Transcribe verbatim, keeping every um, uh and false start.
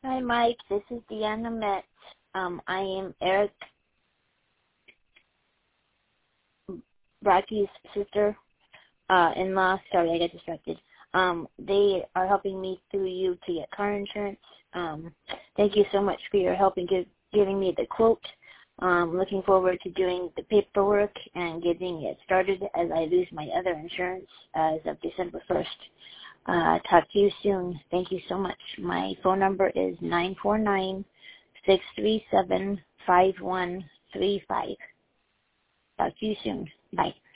Hi, Mike. This is Deanna Metz. Um, I am Eric Brocky's sister, uh, in-law. Sorry, I got distracted. Um, they are helping me through you to get car insurance. Um, thank you so much for your help in give, giving me the quote. Um, looking forward to doing the paperwork and getting it started as I lose my other insurance as of December first. Uh, talk to you soon. Thank you so much. My phone number is nine four nine, six three seven, five one three five. Talk to you soon. Bye.